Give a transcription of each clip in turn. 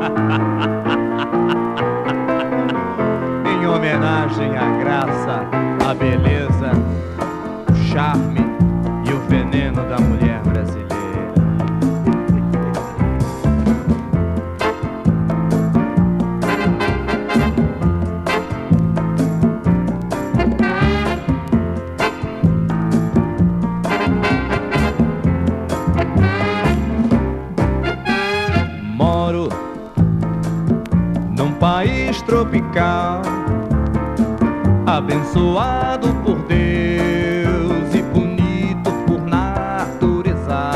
Em homenagem à graça, à beleza, o charme e o veneno da mulher brasileira. Moro num país tropical, abençoado por Deus e bonito por natureza.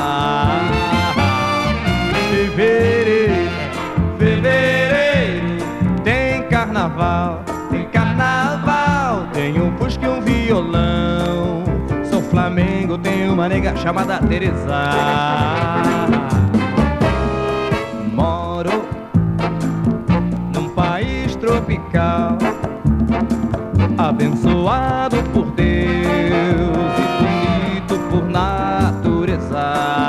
Fevereiro, fevereiro, tem carnaval, tem carnaval, tem um fusca e um violão. Sou Flamengo, tem uma nega chamada Teresa. Moro num país tropical, abençoado por Deus e bonito por natureza.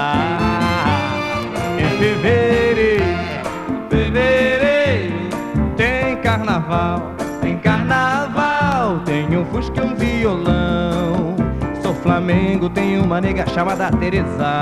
Em fevereiro, fevereiro, tem carnaval, tem carnaval, tem um fusca e um violão. Sou Flamengo, tem uma nega chamada Teresa.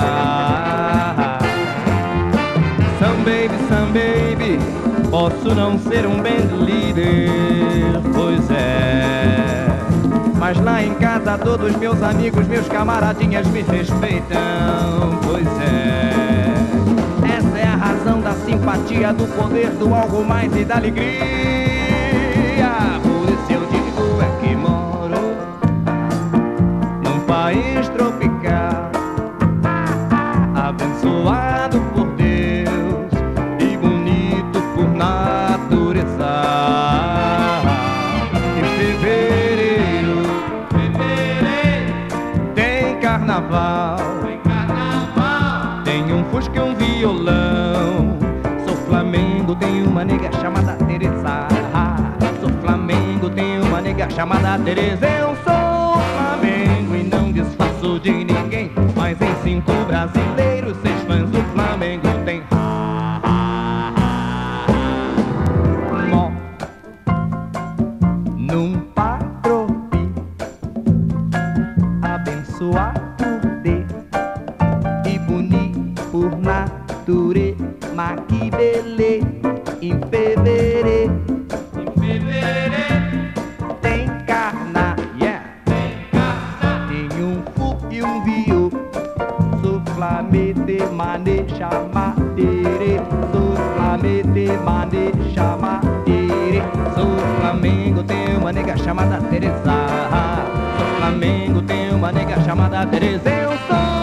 Some baby, posso não ser um band leader, pois é, mas lá em casa todos meus amigos, meus camaradinhas me respeitam, pois é. Essa é a razão da simpatia, do poder, do algo mais e da alegria. Por isso eu digo é que moro num país tropical, abençoado por Deus e bonito por natureza. Em fevereiro, fevereiro, tem carnaval, tem carnaval, tem um fusca e um violão. Sou Flamengo, tem uma nega chamada Teresa. Sou Flamengo, tem uma nega chamada Teresa. Eu sou Flamengo e não disfarço de ninguém, mas em 5 brasileiros, 6 fãs do Flamengo tem. Num patropi, abençoado por Deus e bonito por natureza. Mas que beleza, em fevereiro, tem carna, yeah, tem um fu e um viu. Sou Flamengo de mané chamadeire, sou Flamengo de mané chamadeire. Sou Flamengo, tem uma nega chamada Teresa. Sou Flamengo, tem uma nega chamada Teresa. Eu sou